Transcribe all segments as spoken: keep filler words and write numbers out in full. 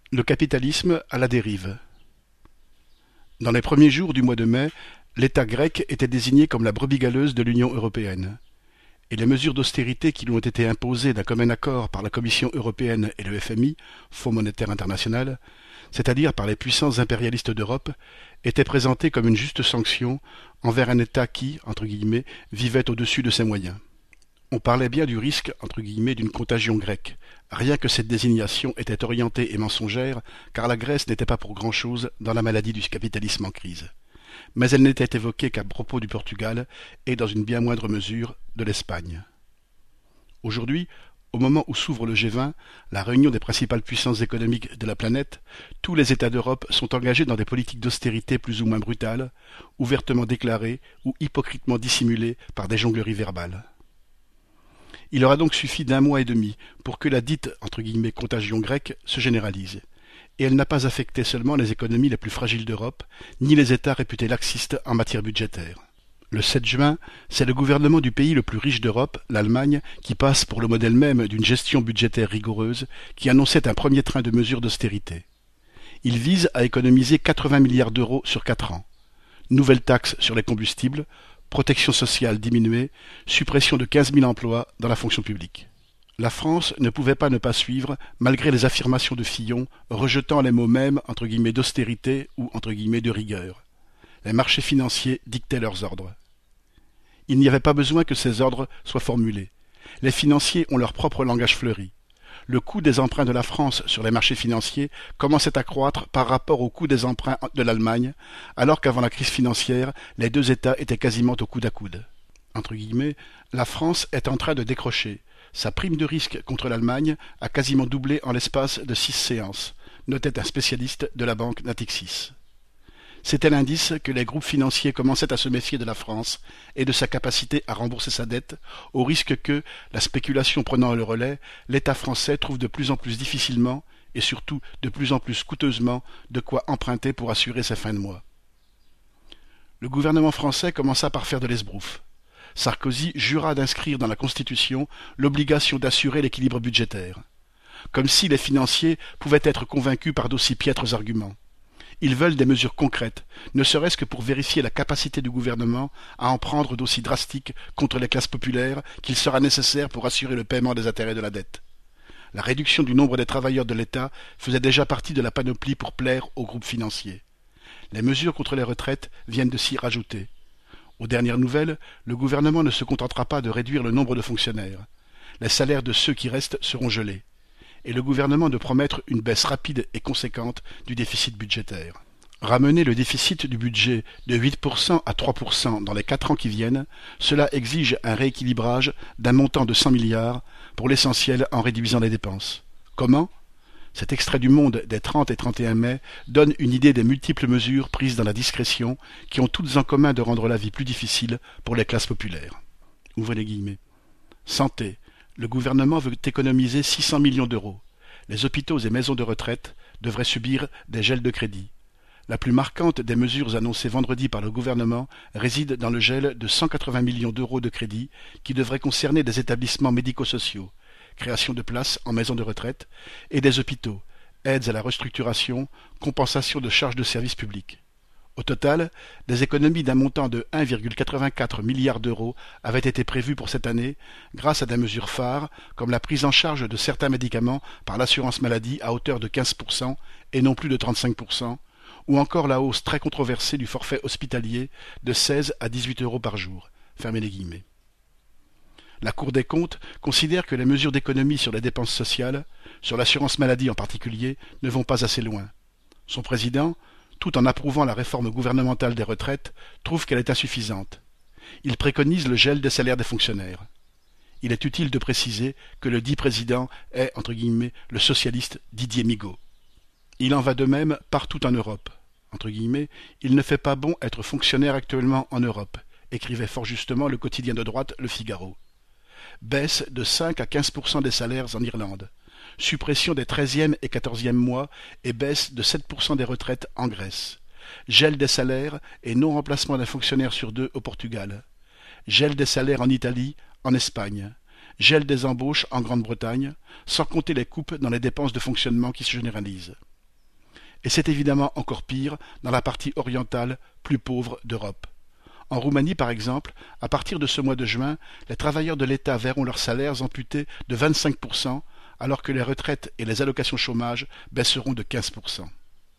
Le capitalisme à la dérive. Dans les premiers jours du mois de mai, l'État grec était désigné comme la brebis galeuse de l'Union européenne. Et les mesures d'austérité qui lui ont été imposées d'un commun accord par la Commission européenne et le F M I, Fonds monétaire international, c'est-à-dire par les puissances impérialistes d'Europe, étaient présentées comme une juste sanction envers un État qui, entre guillemets, vivait au-dessus de ses moyens. On parlait bien du risque, entre guillemets, d'une contagion grecque. Rien que cette désignation était orientée et mensongère, car la Grèce n'était pas pour grand-chose dans la maladie du capitalisme en crise. Mais elle n'était évoquée qu'à propos du Portugal et, dans une bien moindre mesure, de l'Espagne. Aujourd'hui, au moment où s'ouvre le G vingt, la réunion des principales puissances économiques de la planète, tous les États d'Europe sont engagés dans des politiques d'austérité plus ou moins brutales, ouvertement déclarées ou hypocritement dissimulées par des jongleries verbales. Il aura donc suffi d'un mois et demi pour que la dite entre guillemets contagion grecque se généralise. Et elle n'a pas affecté seulement les économies les plus fragiles d'Europe, ni les États réputés laxistes en matière budgétaire. Le sept juin, c'est le gouvernement du pays le plus riche d'Europe, l'Allemagne, qui passe pour le modèle même d'une gestion budgétaire rigoureuse, qui annonçait un premier train de mesures d'austérité. Il vise à économiser quatre-vingts milliards d'euros sur quatre ans. Nouvelle taxe sur les combustibles, protection sociale diminuée, suppression de quinze mille emplois dans la fonction publique. La France ne pouvait pas ne pas suivre, malgré les affirmations de Fillon, rejetant les mots mêmes entre guillemets d'austérité ou entre guillemets de rigueur. Les marchés financiers dictaient leurs ordres. Il n'y avait pas besoin que ces ordres soient formulés. Les financiers ont leur propre langage fleuri. Le coût des emprunts de la France sur les marchés financiers commençait à croître par rapport au coût des emprunts de l'Allemagne, alors qu'avant la crise financière, les deux États étaient quasiment au coude à coude. Entre guillemets, la France est en train de décrocher. Sa prime de risque contre l'Allemagne a quasiment doublé en l'espace de six séances, notait un spécialiste de la banque Natixis. C'était l'indice que les groupes financiers commençaient à se méfier de la France et de sa capacité à rembourser sa dette, au risque que, la spéculation prenant le relais, l'État français trouve de plus en plus difficilement, et surtout de plus en plus coûteusement, de quoi emprunter pour assurer ses fins de mois. Le gouvernement français commença par faire de l'esbrouffe. Sarkozy jura d'inscrire dans la Constitution l'obligation d'assurer l'équilibre budgétaire. Comme si les financiers pouvaient être convaincus par d'aussi piètres arguments. Ils veulent des mesures concrètes, ne serait-ce que pour vérifier la capacité du gouvernement à en prendre d'aussi drastiques contre les classes populaires qu'il sera nécessaire pour assurer le paiement des intérêts de la dette. La réduction du nombre des travailleurs de l'État faisait déjà partie de la panoplie pour plaire aux groupes financiers. Les mesures contre les retraites viennent de s'y rajouter. Aux dernières nouvelles, le gouvernement ne se contentera pas de réduire le nombre de fonctionnaires. Les salaires de ceux qui restent seront gelés. Et le gouvernement de promettre une baisse rapide et conséquente du déficit budgétaire. Ramener le déficit du budget de huit pour cent à trois pour cent dans les quatre ans qui viennent, cela exige un rééquilibrage d'un montant de cent milliards, pour l'essentiel en réduisant les dépenses. Comment ? Cet extrait du Monde des trente et trente et un mai donne une idée des multiples mesures prises dans la discrétion qui ont toutes en commun de rendre la vie plus difficile pour les classes populaires. Ouvrez les guillemets. Santé. Le gouvernement veut économiser six cents millions d'euros. Les hôpitaux et maisons de retraite devraient subir des gels de crédit. La plus marquante des mesures annoncées vendredi par le gouvernement réside dans le gel de cent quatre-vingts millions d'euros de crédit qui devrait concerner des établissements médico-sociaux, création de places en maisons de retraite, et des hôpitaux, aides à la restructuration, compensation de charges de services publics. Au total, des économies d'un montant de un virgule quatre-vingt-quatre milliards d'euros avaient été prévues pour cette année grâce à des mesures phares comme la prise en charge de certains médicaments par l'assurance maladie à hauteur de quinze pour cent et non plus de trente-cinq pour cent, ou encore la hausse très controversée du forfait hospitalier de seize à dix-huit euros par jour. Fermez les guillemets. La Cour des comptes considère que les mesures d'économie sur les dépenses sociales, sur l'assurance maladie en particulier, ne vont pas assez loin. Son président, tout en approuvant la réforme gouvernementale des retraites, trouve qu'elle est insuffisante. Il préconise le gel des salaires des fonctionnaires. Il est utile de préciser que le dit président est, entre guillemets, le socialiste Didier Migaud. Il en va de même partout en Europe. Entre guillemets, il ne fait pas bon être fonctionnaire actuellement en Europe, écrivait fort justement le quotidien de droite Le Figaro. Baisse de cinq à quinze pour cent des salaires en Irlande. Suppression des treizième et quatorzième mois et baisse de sept pour cent des retraites en Grèce. Gel des salaires et non-remplacement d'un fonctionnaire sur deux au Portugal. Gel des salaires en Italie, en Espagne. Gel des embauches en Grande-Bretagne, sans compter les coupes dans les dépenses de fonctionnement qui se généralisent. Et c'est évidemment encore pire dans la partie orientale, plus pauvre d'Europe. En Roumanie, par exemple, à partir de ce mois de juin, les travailleurs de l'État verront leurs salaires amputés de vingt-cinq pour cent, alors que les retraites et les allocations chômage baisseront de quinze pour cent.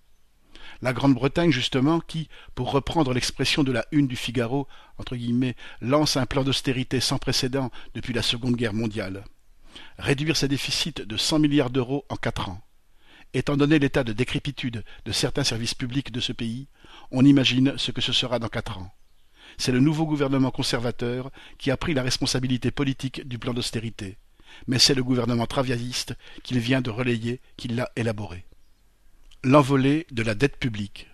La Grande-Bretagne, justement, qui, pour reprendre l'expression de la une du Figaro, entre guillemets, lance un plan d'austérité sans précédent depuis la Seconde Guerre mondiale. Réduire ses déficits de cent milliards d'euros en quatre ans. Étant donné l'état de décrépitude de certains services publics de ce pays, on imagine ce que ce sera dans quatre ans. C'est le nouveau gouvernement conservateur qui a pris la responsabilité politique du plan d'austérité, mais c'est le gouvernement travailliste qu'il vient de relayer qui l'a élaboré. L'envolée de la dette publique.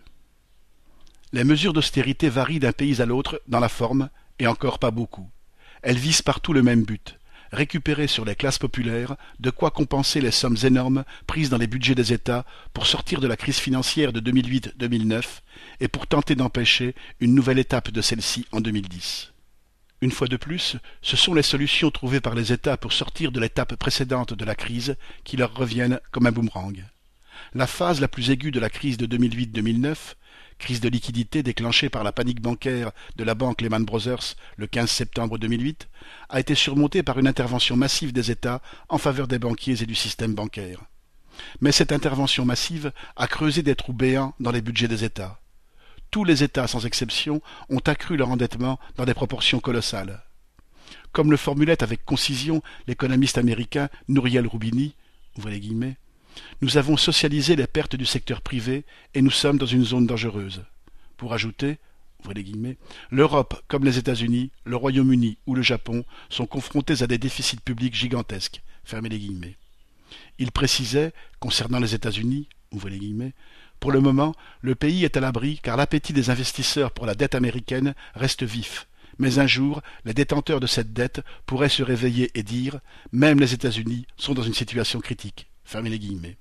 Les mesures d'austérité varient d'un pays à l'autre dans la forme, et encore pas beaucoup. Elles visent partout le même but, récupérer sur les classes populaires de quoi compenser les sommes énormes prises dans les budgets des États pour sortir de la crise financière de deux mille huit deux mille neuf et pour tenter d'empêcher une nouvelle étape de celle-ci en deux mille dix. Une fois de plus, ce sont les solutions trouvées par les États pour sortir de l'étape précédente de la crise qui leur reviennent comme un boomerang. La phase la plus aiguë de la crise de deux mille huit deux mille neuf, crise de liquidité déclenchée par la panique bancaire de la banque Lehman Brothers le quinze septembre deux mille huit, a été surmontée par une intervention massive des États en faveur des banquiers et du système bancaire. Mais cette intervention massive a creusé des trous béants dans les budgets des États. Tous les États, sans exception, ont accru leur endettement dans des proportions colossales. Comme le formulait avec concision l'économiste américain Nouriel Roubini, ouvrez les guillemets, nous avons socialisé les pertes du secteur privé et nous sommes dans une zone dangereuse. Pour ajouter, ouvrez les guillemets, l'Europe, comme les États-Unis, le Royaume-Uni ou le Japon, sont confrontés à des déficits publics gigantesques. Fermez les guillemets. Il précisait, concernant les États-Unis, ouvrez les guillemets, pour le moment, le pays est à l'abri car l'appétit des investisseurs pour la dette américaine reste vif. Mais un jour, les détenteurs de cette dette pourraient se réveiller et dire « Même les États-Unis sont dans une situation critique ». Fermez les guillemets.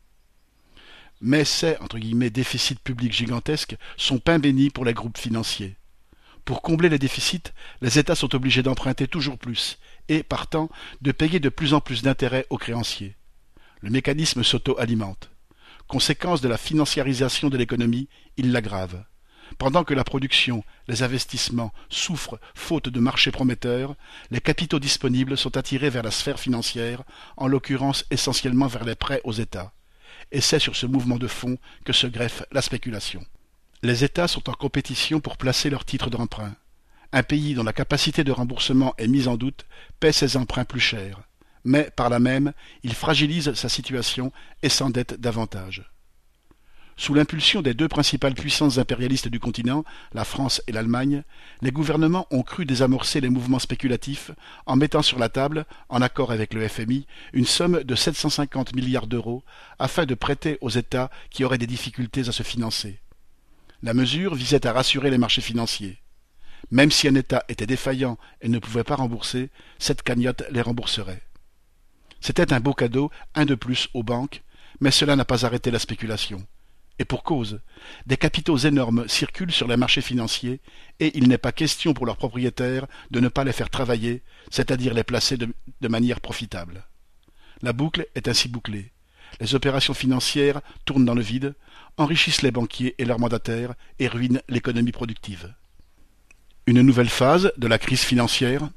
Mais ces, entre guillemets, déficits publics gigantesques sont pain béni pour les groupes financiers. Pour combler les déficits, les États sont obligés d'emprunter toujours plus et, partant, de payer de plus en plus d'intérêts aux créanciers. Le mécanisme s'auto-alimente. Conséquence de la financiarisation de l'économie, il l'aggrave. Pendant que la production, les investissements souffrent faute de marchés prometteurs, les capitaux disponibles sont attirés vers la sphère financière, en l'occurrence essentiellement vers les prêts aux États. Et c'est sur ce mouvement de fond que se greffe la spéculation. Les États sont en compétition pour placer leurs titres d'emprunt. Un pays dont la capacité de remboursement est mise en doute paie ses emprunts plus cher. Mais, par là même, il fragilise sa situation et s'endette davantage. Sous l'impulsion des deux principales puissances impérialistes du continent, la France et l'Allemagne, les gouvernements ont cru désamorcer les mouvements spéculatifs en mettant sur la table, en accord avec le F M I, une somme de sept cent cinquante milliards d'euros afin de prêter aux États qui auraient des difficultés à se financer. La mesure visait à rassurer les marchés financiers. Même si un État était défaillant et ne pouvait pas rembourser, cette cagnotte les rembourserait. C'était un beau cadeau, un de plus aux banques, mais cela n'a pas arrêté la spéculation. Et pour cause, des capitaux énormes circulent sur les marchés financiers et il n'est pas question pour leurs propriétaires de ne pas les faire travailler, c'est-à-dire les placer de, de manière profitable. La boucle est ainsi bouclée. Les opérations financières tournent dans le vide, enrichissent les banquiers et leurs mandataires et ruinent l'économie productive. Une nouvelle phase de la crise financière.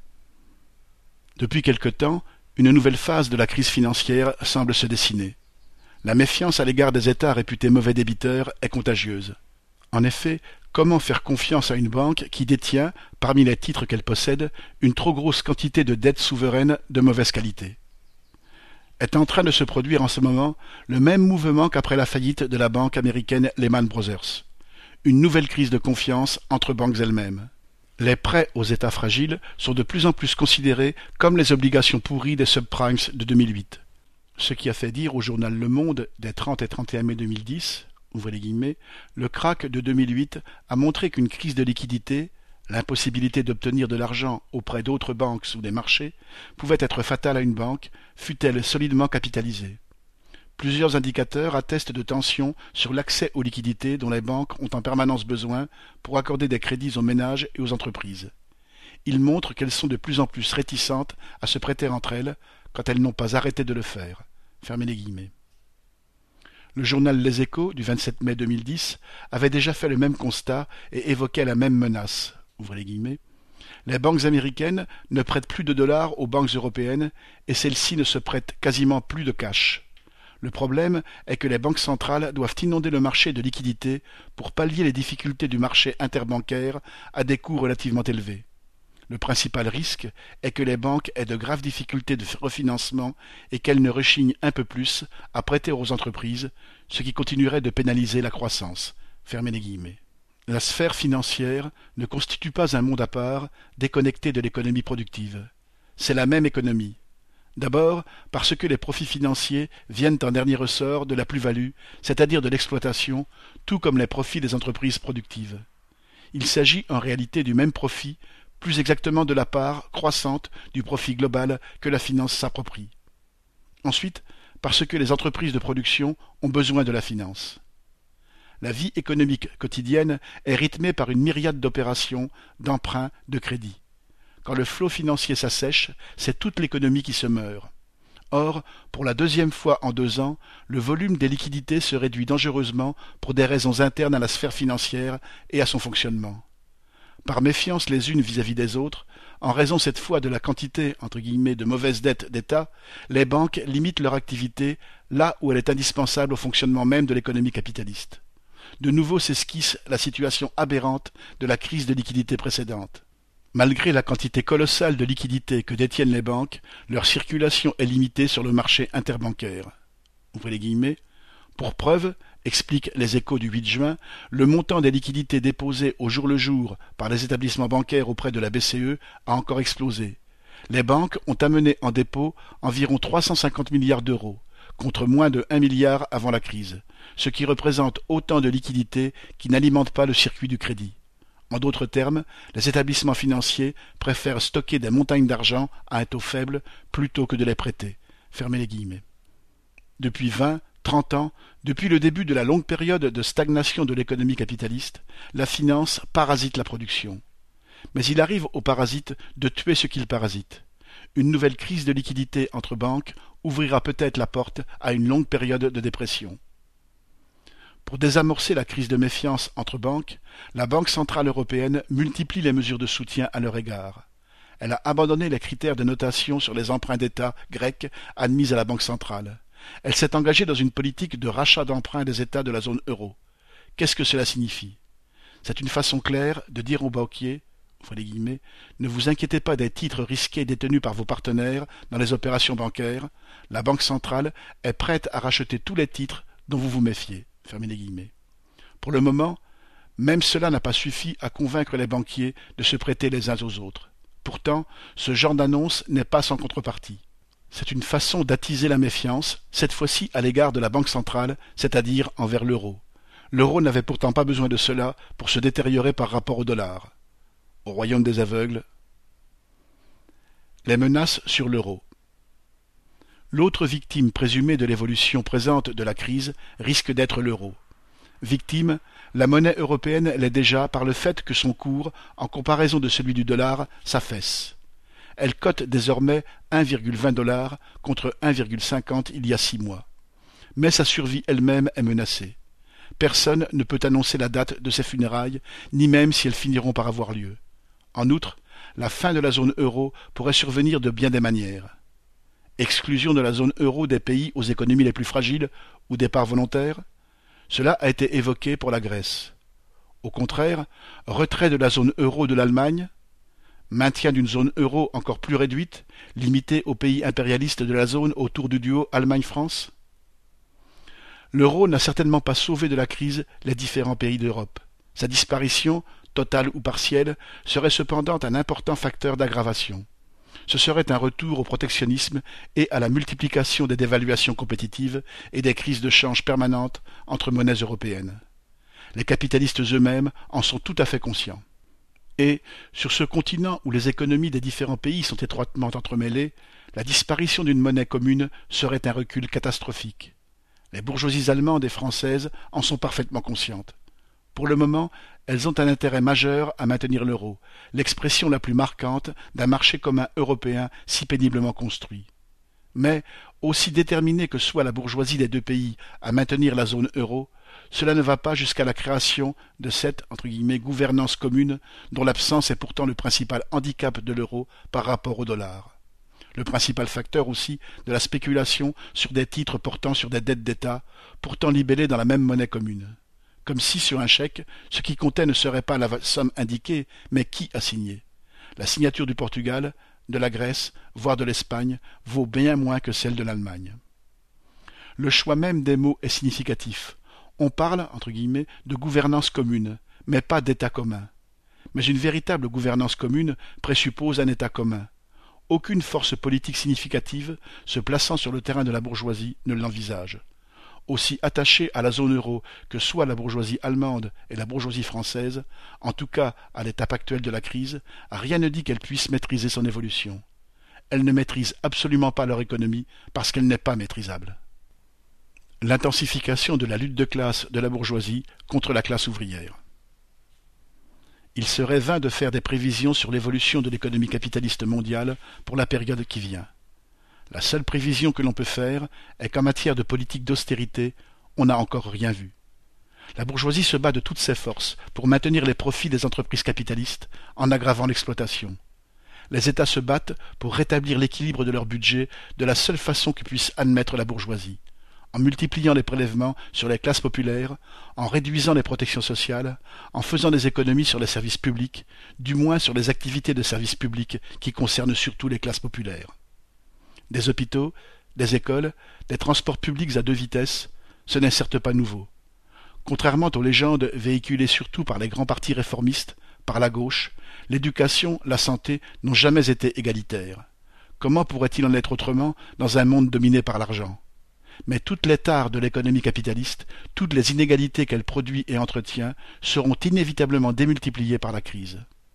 Depuis quelque temps, une nouvelle phase de la crise financière semble se dessiner. La méfiance à l'égard des États réputés mauvais débiteurs est contagieuse. En effet, comment faire confiance à une banque qui détient, parmi les titres qu'elle possède, une trop grosse quantité de dettes souveraines de mauvaise qualité? Est en train de se produire en ce moment le même mouvement qu'après la faillite de la banque américaine Lehman Brothers. Une nouvelle crise de confiance entre banques elles-mêmes. Les prêts aux États fragiles sont de plus en plus considérés comme les obligations pourries des subprimes de deux mille huit. Ce qui a fait dire au journal Le Monde des trente et trente et un mai deux mille dix, ouvrez les guillemets, le krach de deux mille huit a montré qu'une crise de liquidité, l'impossibilité d'obtenir de l'argent auprès d'autres banques ou des marchés, pouvait être fatale à une banque, fût-elle solidement capitalisée. Plusieurs indicateurs attestent de tensions sur l'accès aux liquidités dont les banques ont en permanence besoin pour accorder des crédits aux ménages et aux entreprises. Ils montrent qu'elles sont de plus en plus réticentes à se prêter entre elles quand elles n'ont pas arrêté de le faire. Fermez les guillemets. Le journal Les Échos du vingt-sept mai deux mille dix avait déjà fait le même constat et évoquait la même menace. Ouvrez les guillemets. Les banques américaines ne prêtent plus de dollars aux banques européennes et celles-ci ne se prêtent quasiment plus de cash. Le problème est que les banques centrales doivent inonder le marché de liquidités pour pallier les difficultés du marché interbancaire à des coûts relativement élevés. Le principal risque est que les banques aient de graves difficultés de refinancement et qu'elles ne rechignent un peu plus à prêter aux entreprises, ce qui continuerait de pénaliser la croissance. Fermez les guillemets. La sphère financière ne constitue pas un monde à part, déconnecté de l'économie productive. C'est la même économie. D'abord, parce que les profits financiers viennent en dernier ressort de la plus-value, c'est-à-dire de l'exploitation, tout comme les profits des entreprises productives. Il s'agit en réalité du même profit, plus exactement de la part croissante du profit global que la finance s'approprie. Ensuite, parce que les entreprises de production ont besoin de la finance. La vie économique quotidienne est rythmée par une myriade d'opérations, d'emprunts, de crédits. Quand le flot financier s'assèche, c'est toute l'économie qui se meurt. Or, pour la deuxième fois en deux ans, le volume des liquidités se réduit dangereusement pour des raisons internes à la sphère financière et à son fonctionnement. Par méfiance les unes vis-à-vis des autres, en raison cette fois de la quantité entre guillemets de mauvaises dettes d'État, les banques limitent leur activité là où elle est indispensable au fonctionnement même de l'économie capitaliste. De nouveau s'esquisse la situation aberrante de la crise de liquidité précédente. Malgré la quantité colossale de liquidités que détiennent les banques, leur circulation est limitée sur le marché interbancaire. Ouvrez les guillemets. Pour preuve, explique Les Échos du huit juin, le montant des liquidités déposées au jour le jour par les établissements bancaires auprès de la B C E a encore explosé. Les banques ont amené en dépôt environ trois cent cinquante milliards d'euros, contre moins de un milliard avant la crise, ce qui représente autant de liquidités qui n'alimentent pas le circuit du crédit. En d'autres termes, les établissements financiers préfèrent stocker des montagnes d'argent à un taux faible plutôt que de les prêter. Fermez les guillemets. Depuis vingt, trente ans, depuis le début de la longue période de stagnation de l'économie capitaliste, la finance parasite la production. Mais il arrive aux parasites de tuer ce qu'ils parasitent. Une nouvelle crise de liquidité entre banques ouvrira peut-être la porte à une longue période de dépression. Pour désamorcer la crise de méfiance entre banques, la Banque centrale européenne multiplie les mesures de soutien à leur égard. Elle a abandonné les critères de notation sur les emprunts d'État grecs admis à la Banque centrale. Elle s'est engagée dans une politique de rachat d'emprunts des États de la zone euro. Qu'est-ce que cela signifie? C'est une façon claire de dire aux banquiers, ouvrez les guillemets, ne vous inquiétez pas des titres risqués détenus par vos partenaires dans les opérations bancaires, la Banque centrale est prête à racheter tous les titres dont vous vous méfiez. Fermez les guillemets. Pour le moment, même cela n'a pas suffi à convaincre les banquiers de se prêter les uns aux autres. Pourtant, ce genre d'annonce n'est pas sans contrepartie. C'est une façon d'attiser la méfiance, cette fois-ci à l'égard de la Banque centrale, c'est-à-dire envers l'euro. L'euro n'avait pourtant pas besoin de cela pour se détériorer par rapport au dollar. Au royaume des aveugles. Les menaces sur l'euro. L'autre victime présumée de l'évolution présente de la crise risque d'être l'euro. Victime, la monnaie européenne l'est déjà par le fait que son cours, en comparaison de celui du dollar, s'affaisse. Elle cote désormais un virgule vingt dollars contre un virgule cinquante il y a six mois. Mais sa survie elle-même est menacée. Personne ne peut annoncer la date de ses funérailles, ni même si elles finiront par avoir lieu. En outre, la fin de la zone euro pourrait survenir de bien des manières. Exclusion de la zone euro des pays aux économies les plus fragiles ou départ volontaire? Cela a été évoqué pour la Grèce. Au contraire, retrait de la zone euro de l'Allemagne? Maintien d'une zone euro encore plus réduite, limitée aux pays impérialistes de la zone autour du duo Allemagne-France? L'euro n'a certainement pas sauvé de la crise les différents pays d'Europe. Sa disparition, totale ou partielle, serait cependant un important facteur d'aggravation. Ce serait un retour au protectionnisme et à la multiplication des dévaluations compétitives et des crises de change permanentes entre monnaies européennes. Les capitalistes eux-mêmes en sont tout à fait conscients. Et, sur ce continent où les économies des différents pays sont étroitement entremêlées, la disparition d'une monnaie commune serait un recul catastrophique. Les bourgeoisies allemandes et françaises en sont parfaitement conscientes. Pour le moment, elles ont un intérêt majeur à maintenir l'euro, l'expression la plus marquante d'un marché commun européen si péniblement construit. Mais, aussi déterminée que soit la bourgeoisie des deux pays à maintenir la zone euro, cela ne va pas jusqu'à la création de cette entre guillemets, gouvernance commune dont l'absence est pourtant le principal handicap de l'euro par rapport au dollar. Le principal facteur aussi de la spéculation sur des titres portant sur des dettes d'État, pourtant libellées dans la même monnaie commune. Comme si sur un chèque, ce qui comptait ne serait pas la somme indiquée, mais qui a signé. La signature du Portugal, de la Grèce, voire de l'Espagne, vaut bien moins que celle de l'Allemagne. Le choix même des mots est significatif. On parle, entre guillemets, de gouvernance commune, mais pas d'État commun. Mais une véritable gouvernance commune présuppose un État commun. Aucune force politique significative, se plaçant sur le terrain de la bourgeoisie, ne l'envisage. Aussi attachée à la zone euro que soit la bourgeoisie allemande et la bourgeoisie française, en tout cas à l'étape actuelle de la crise, rien ne dit qu'elle puisse maîtriser son évolution. Elle ne maîtrise absolument pas leur économie parce qu'elle n'est pas maîtrisable. L'intensification de la lutte de classe de la bourgeoisie contre la classe ouvrière. Il serait vain de faire des prévisions sur l'évolution de l'économie capitaliste mondiale pour la période qui vient. La seule prévision que l'on peut faire est qu'en matière de politique d'austérité, on n'a encore rien vu. La bourgeoisie se bat de toutes ses forces pour maintenir les profits des entreprises capitalistes en aggravant l'exploitation. Les États se battent pour rétablir l'équilibre de leur budget de la seule façon que puisse admettre la bourgeoisie, en multipliant les prélèvements sur les classes populaires, en réduisant les protections sociales, en faisant des économies sur les services publics, du moins sur les activités de services publics qui concernent surtout les classes populaires. Des hôpitaux, des écoles, des transports publics à deux vitesses, ce n'est certes pas nouveau. Contrairement aux légendes véhiculées surtout par les grands partis réformistes, par la gauche, l'éducation, la santé n'ont jamais été égalitaires. Comment pourrait-il en être autrement dans un monde dominé par l'argent ? Mais toutes les tares de l'économie capitaliste, toutes les inégalités qu'elle produit et entretient, seront inévitablement démultipliées par la crise.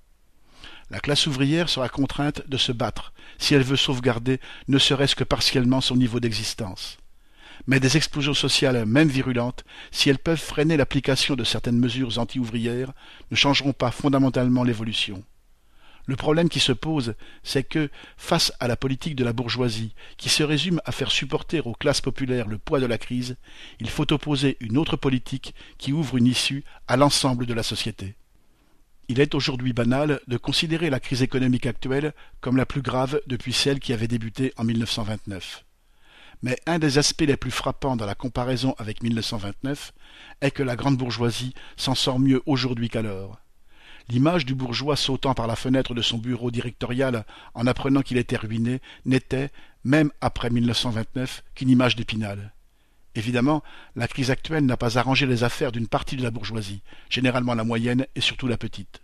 La classe ouvrière sera contrainte de se battre si elle veut sauvegarder ne serait-ce que partiellement son niveau d'existence. Mais des explosions sociales, même virulentes, si elles peuvent freiner l'application de certaines mesures anti-ouvrières, ne changeront pas fondamentalement l'évolution. Le problème qui se pose, c'est que, face à la politique de la bourgeoisie, qui se résume à faire supporter aux classes populaires le poids de la crise, il faut opposer une autre politique qui ouvre une issue à l'ensemble de la société. Il est aujourd'hui banal de considérer la crise économique actuelle comme la plus grave depuis celle qui avait débuté en mille neuf cent vingt-neuf. Mais un des aspects les plus frappants dans la comparaison avec mille neuf cent vingt-neuf est que la grande bourgeoisie s'en sort mieux aujourd'hui qu'alors. L'image du bourgeois sautant par la fenêtre de son bureau directorial en apprenant qu'il était ruiné n'était, même après mille neuf cent vingt-neuf, qu'une image d'Épinal. Évidemment, la crise actuelle n'a pas arrangé les affaires d'une partie de la bourgeoisie, généralement la moyenne et surtout la petite.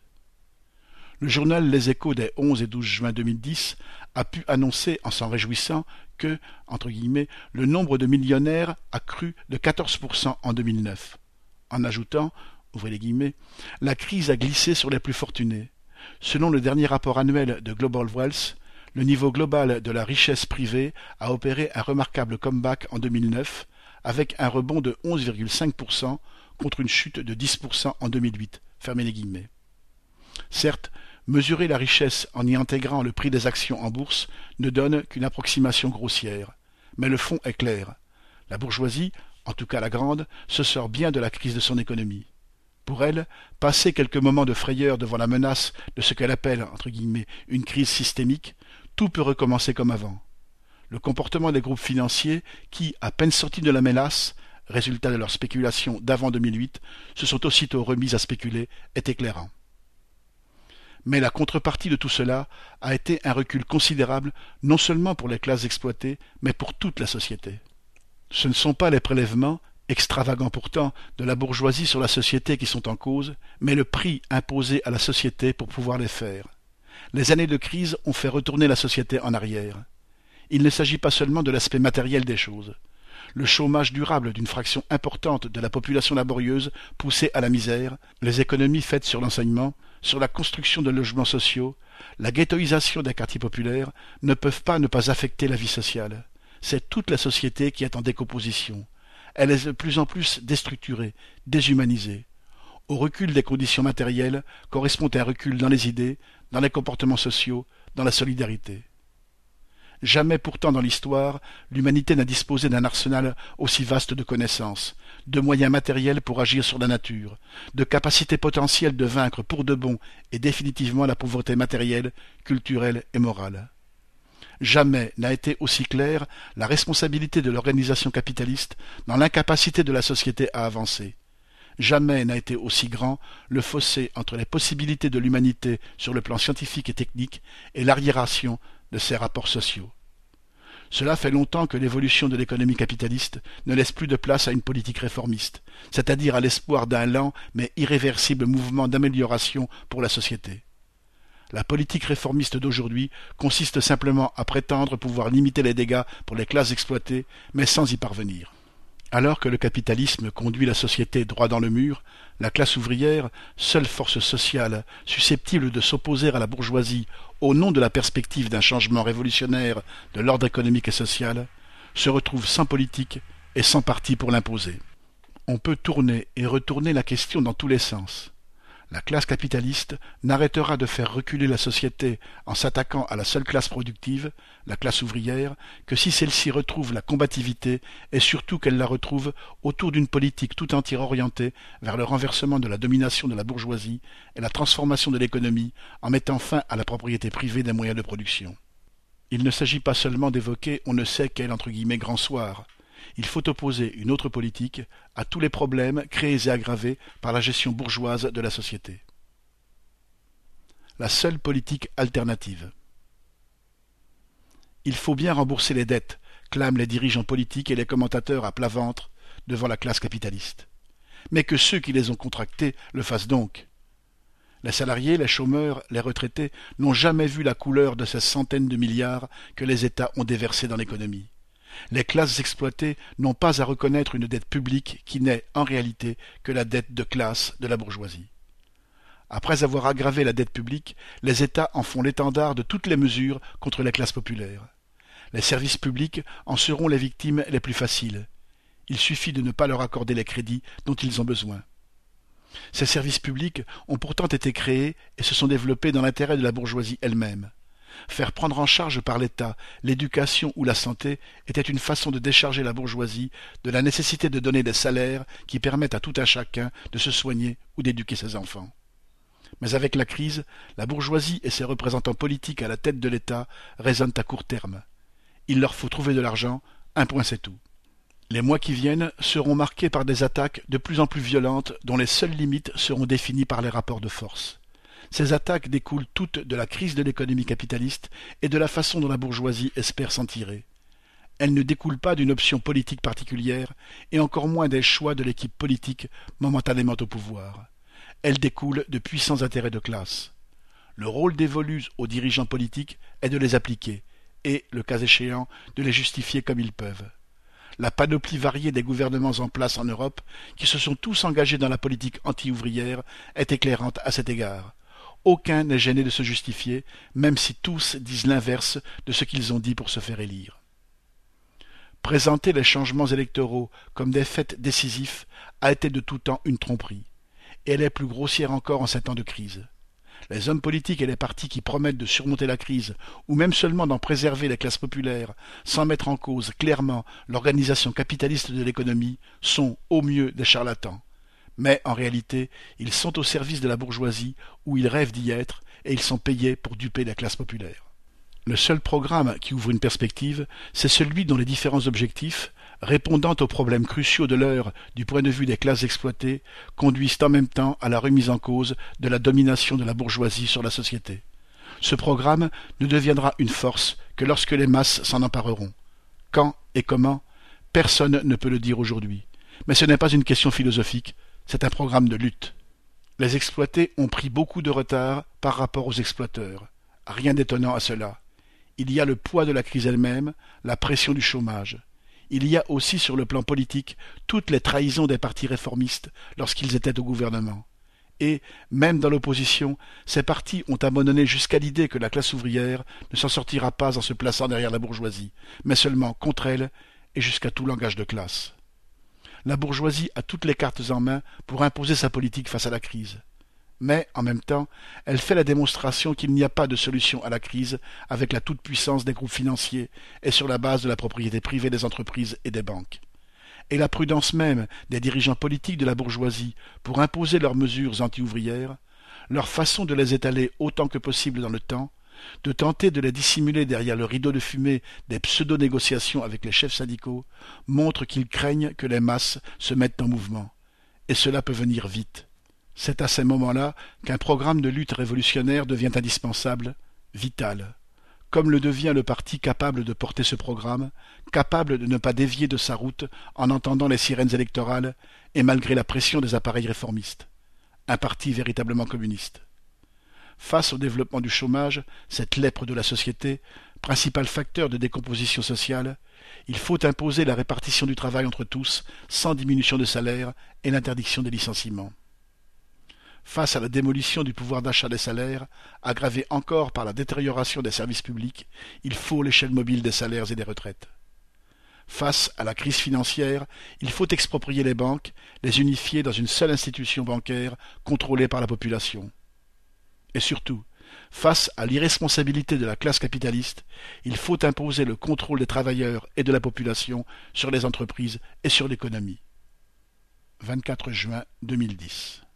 Le journal Les Échos des onze et douze juin deux mille dix a pu annoncer, en s'en réjouissant, que, entre guillemets, le nombre de millionnaires a cru de quatorze pour cent en deux mille neuf, en ajoutant, ouvrez les guillemets, la crise a glissé sur les plus fortunés. Selon le dernier rapport annuel de Global Wealth, le niveau global de la richesse privée a opéré un remarquable comeback en deux mille neuf, avec un rebond de onze virgule cinq pour cent contre une chute de dix pour cent en deux mille huit. Fermez les guillemets. Certes, mesurer la richesse en y intégrant le prix des actions en bourse ne donne qu'une approximation grossière. Mais le fond est clair. La bourgeoisie, en tout cas la grande, se sort bien de la crise de son économie. Pour elle, passer quelques moments de frayeur devant la menace de ce qu'elle appelle, entre guillemets, une crise systémique, tout peut recommencer comme avant. Le comportement des groupes financiers qui, à peine sortis de la mélasse, résultat de leur spéculation d'avant deux mille huit, se sont aussitôt remis à spéculer, est éclairant. Mais la contrepartie de tout cela a été un recul considérable non seulement pour les classes exploitées, mais pour toute la société. Ce ne sont pas les prélèvements, extravagants pourtant, de la bourgeoisie sur la société qui sont en cause, mais le prix imposé à la société pour pouvoir les faire. Les années de crise ont fait retourner la société en arrière. Il ne s'agit pas seulement de l'aspect matériel des choses. Le chômage durable d'une fraction importante de la population laborieuse poussée à la misère, les économies faites sur l'enseignement, sur la construction de logements sociaux, la ghettoisation des quartiers populaires ne peuvent pas ne pas affecter la vie sociale. C'est toute la société qui est en décomposition. Elle est de plus en plus déstructurée, déshumanisée. Au recul des conditions matérielles correspond un recul dans les idées, dans les comportements sociaux, dans la solidarité. Jamais pourtant dans l'histoire, l'humanité n'a disposé d'un arsenal aussi vaste de connaissances, de moyens matériels pour agir sur la nature, de capacités potentielles de vaincre pour de bon et définitivement la pauvreté matérielle, culturelle et morale. Jamais n'a été aussi claire la responsabilité de l'organisation capitaliste dans l'incapacité de la société à avancer. Jamais n'a été aussi grand le fossé entre les possibilités de l'humanité sur le plan scientifique et technique et l'arriération de ses rapports sociaux. Cela fait longtemps que l'évolution de l'économie capitaliste ne laisse plus de place à une politique réformiste, c'est-à-dire à l'espoir d'un lent mais irréversible mouvement d'amélioration pour la société. La politique réformiste d'aujourd'hui consiste simplement à prétendre pouvoir limiter les dégâts pour les classes exploitées, mais sans y parvenir. Alors que le capitalisme conduit la société droit dans le mur, la classe ouvrière, seule force sociale susceptible de s'opposer à la bourgeoisie au nom de la perspective d'un changement révolutionnaire de l'ordre économique et social, se retrouve sans politique et sans parti pour l'imposer. On peut tourner et retourner la question dans tous les sens. La classe capitaliste n'arrêtera de faire reculer la société en s'attaquant à la seule classe productive, la classe ouvrière, que si celle-ci retrouve la combativité et surtout qu'elle la retrouve autour d'une politique tout entière orientée vers le renversement de la domination de la bourgeoisie et la transformation de l'économie en mettant fin à la propriété privée des moyens de production. Il ne s'agit pas seulement d'évoquer on ne sait quel entre guillemets grand soir. Il faut opposer une autre politique à tous les problèmes créés et aggravés par la gestion bourgeoise de la société. La seule politique alternative. Il faut bien rembourser les dettes, clament les dirigeants politiques et les commentateurs à plat ventre devant la classe capitaliste. Mais que ceux qui les ont contractés le fassent donc. Les salariés, les chômeurs, les retraités n'ont jamais vu la couleur de ces centaines de milliards que les États ont déversés dans l'économie. Les classes exploitées n'ont pas à reconnaître une dette publique qui n'est, en réalité, que la dette de classe de la bourgeoisie. Après avoir aggravé la dette publique, les États en font l'étendard de toutes les mesures contre les classes populaires. Les services publics en seront les victimes les plus faciles. Il suffit de ne pas leur accorder les crédits dont ils ont besoin. Ces services publics ont pourtant été créés et se sont développés dans l'intérêt de la bourgeoisie elle-même. Faire prendre en charge par l'État l'éducation ou la santé était une façon de décharger la bourgeoisie de la nécessité de donner des salaires qui permettent à tout un chacun de se soigner ou d'éduquer ses enfants. Mais avec la crise, la bourgeoisie et ses représentants politiques à la tête de l'État raisonnent à court terme. Il leur faut trouver de l'argent, un point c'est tout. Les mois qui viennent seront marqués par des attaques de plus en plus violentes dont les seules limites seront définies par les rapports de force. Ces attaques découlent toutes de la crise de l'économie capitaliste et de la façon dont la bourgeoisie espère s'en tirer. Elles ne découlent pas d'une option politique particulière et encore moins des choix de l'équipe politique momentanément au pouvoir. Elles découlent de puissants intérêts de classe. Le rôle dévolu aux dirigeants politiques est de les appliquer et, le cas échéant, de les justifier comme ils peuvent. La panoplie variée des gouvernements en place en Europe, qui se sont tous engagés dans la politique anti-ouvrière, est éclairante à cet égard. Aucun n'est gêné de se justifier, même si tous disent l'inverse de ce qu'ils ont dit pour se faire élire. Présenter les changements électoraux comme des faits décisifs a été de tout temps une tromperie, et elle est plus grossière encore en ces temps de crise. Les hommes politiques et les partis qui promettent de surmonter la crise, ou même seulement d'en préserver les classes populaires, sans mettre en cause clairement l'organisation capitaliste de l'économie, sont, au mieux, des charlatans. Mais, en réalité, ils sont au service de la bourgeoisie, où ils rêvent d'y être, et ils sont payés pour duper la classe populaire. Le seul programme qui ouvre une perspective, c'est celui dont les différents objectifs, répondant aux problèmes cruciaux de l'heure du point de vue des classes exploitées, conduisent en même temps à la remise en cause de la domination de la bourgeoisie sur la société. Ce programme ne deviendra une force que lorsque les masses s'en empareront. Quand et comment, personne ne peut le dire aujourd'hui. Mais ce n'est pas une question philosophique, c'est un programme de lutte. Les exploités ont pris beaucoup de retard par rapport aux exploiteurs. Rien d'étonnant à cela. Il y a le poids de la crise elle-même, la pression du chômage. Il y a aussi sur le plan politique toutes les trahisons des partis réformistes lorsqu'ils étaient au gouvernement. Et, même dans l'opposition, ces partis ont abandonné jusqu'à l'idée que la classe ouvrière ne s'en sortira pas en se plaçant derrière la bourgeoisie, mais seulement contre elle et jusqu'à tout langage de classe. La bourgeoisie a toutes les cartes en main pour imposer sa politique face à la crise. Mais, en même temps, elle fait la démonstration qu'il n'y a pas de solution à la crise avec la toute-puissance des groupes financiers et sur la base de la propriété privée des entreprises et des banques. Et la prudence même des dirigeants politiques de la bourgeoisie pour imposer leurs mesures anti-ouvrières, leur façon de les étaler autant que possible dans le temps, de tenter de les dissimuler derrière le rideau de fumée des pseudo-négociations avec les chefs syndicaux, montre qu'ils craignent que les masses se mettent en mouvement. Et cela peut venir vite. C'est à ces moments-là qu'un programme de lutte révolutionnaire devient indispensable, vital. Comme le devient le parti capable de porter ce programme, capable de ne pas dévier de sa route en entendant les sirènes électorales et malgré la pression des appareils réformistes. Un parti véritablement communiste. Face au développement du chômage, cette lèpre de la société, principal facteur de décomposition sociale, il faut imposer la répartition du travail entre tous, sans diminution de salaire et l'interdiction des licenciements. Face à la démolition du pouvoir d'achat des salaires, aggravée encore par la détérioration des services publics, il faut l'échelle mobile des salaires et des retraites. Face à la crise financière, il faut exproprier les banques, les unifier dans une seule institution bancaire contrôlée par la population. Et surtout, face à l'irresponsabilité de la classe capitaliste, il faut imposer le contrôle des travailleurs et de la population sur les entreprises et sur l'économie. vingt-quatre juin deux mille dix